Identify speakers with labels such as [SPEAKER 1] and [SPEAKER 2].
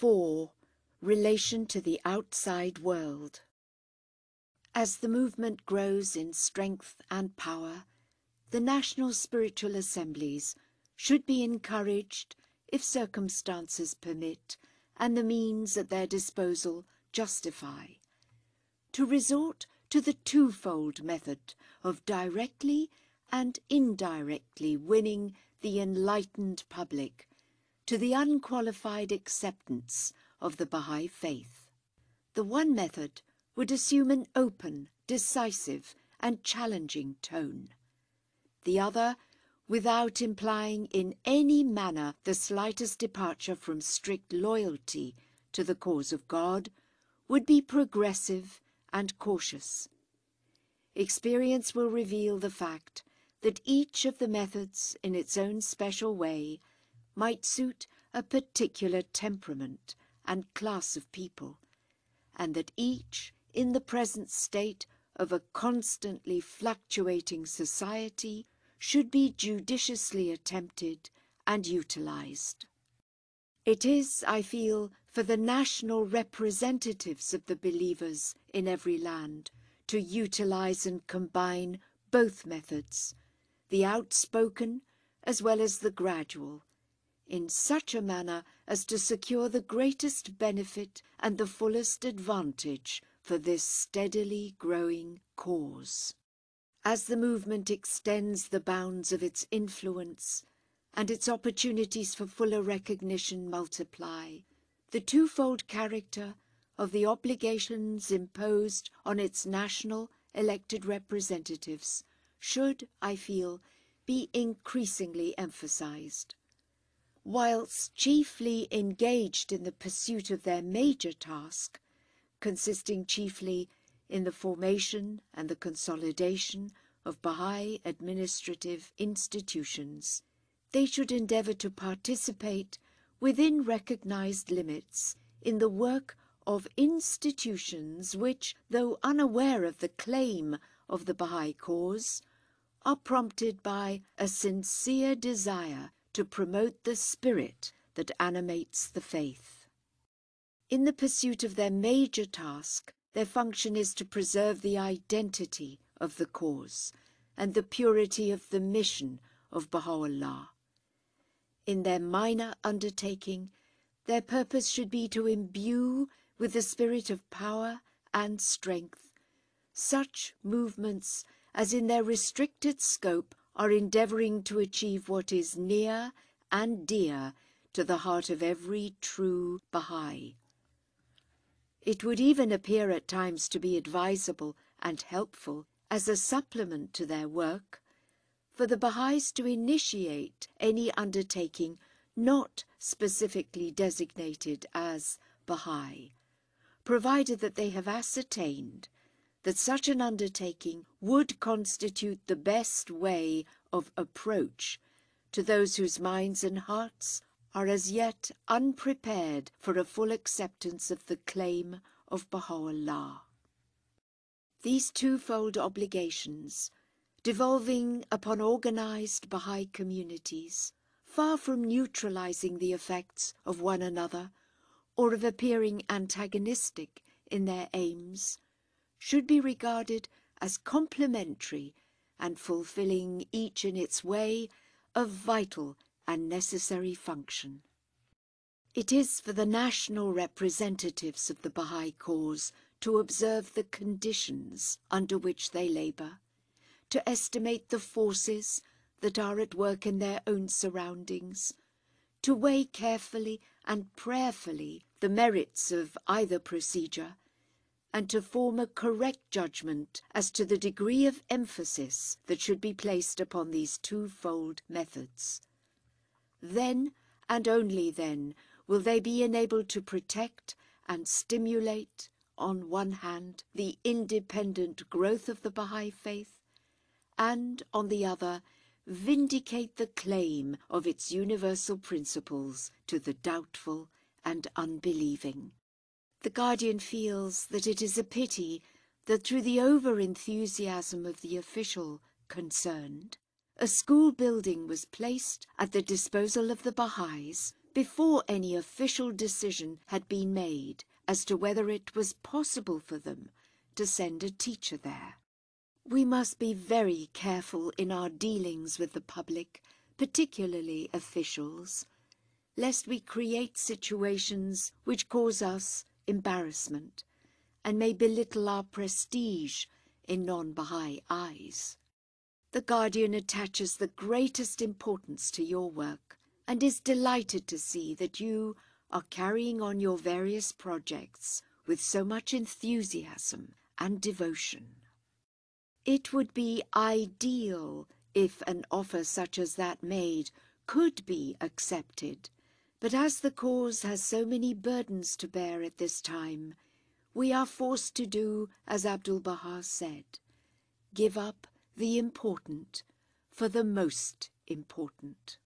[SPEAKER 1] 4. Relation to the outside world. As the movement grows in strength and power, the national spiritual assemblies should be encouraged, if circumstances permit and the means at their disposal justify, to resort to the twofold method of directly and indirectly winning the enlightened public to the unqualified acceptance of the Baha'i faith. The one method would assume an open, decisive, and challenging tone. The other, without implying in any manner the slightest departure from strict loyalty to the cause of God, would be progressive and cautious. Experience will reveal the fact that each of the methods, in its own special way, might suit a particular temperament and class of people, and that each, in the present state of a constantly fluctuating society, should be judiciously attempted and utilized. It is, I feel, for the national representatives of the believers in every land to utilize and combine both methods, the outspoken as well as the gradual, in such a manner as to secure the greatest benefit and the fullest advantage for this steadily growing cause. As the movement extends the bounds of its influence and its opportunities for fuller recognition multiply, the twofold character of the obligations imposed on its national elected representatives should, I feel, be increasingly emphasized. Whilst chiefly engaged in the pursuit of their major task, consisting chiefly in the formation and the consolidation of Baha'i administrative institutions, they should endeavour to participate within recognized limits in the work of institutions which, though unaware of the claim of the Baha'i cause, are prompted by a sincere desire to promote the spirit that animates the faith. In the pursuit of their major task, their function is to preserve the identity of the cause and the purity of the mission of Baha'u'llah. In their minor undertaking, their purpose should be to imbue with the spirit of power and strength such movements as in their restricted scope are endeavouring to achieve what is near and dear to the heart of every true Baha'i. It would even appear at times to be advisable and helpful, as a supplement to their work, for the Baha'is to initiate any undertaking not specifically designated as Baha'i, provided that they have ascertained that such an undertaking would constitute the best way of approach to those whose minds and hearts are as yet unprepared for a full acceptance of the claim of Baha'u'llah. These twofold obligations, devolving upon organized Baha'i communities, far from neutralizing the effects of one another or of appearing antagonistic in their aims, should be regarded as complementary and fulfilling each in its way a vital and necessary function. It is for the national representatives of the Baha'i cause to observe the conditions under which they labour, to estimate the forces that are at work in their own surroundings, to weigh carefully and prayerfully the merits of either procedure, and to form a correct judgment as to the degree of emphasis that should be placed upon these twofold methods. Then, and only then, will they be enabled to protect and stimulate, on one hand, the independent growth of the Baha'i faith, and, on the other, vindicate the claim of its universal principles to the doubtful and unbelieving. The Guardian feels that it is a pity that through the over-enthusiasm of the official concerned, a school building was placed at the disposal of the Baha'is before any official decision had been made as to whether it was possible for them to send a teacher there. We must be very careful in our dealings with the public, particularly officials, lest we create situations which cause us embarrassment and may belittle our prestige in non-Baha'i eyes. The Guardian attaches the greatest importance to your work and is delighted to see that you are carrying on your various projects with so much enthusiasm and devotion. It would be ideal if an offer such as that made could be accepted, but as the cause has so many burdens to bear at this time, we are forced to do as Abdu'l-Baha said, give up the important for the most important.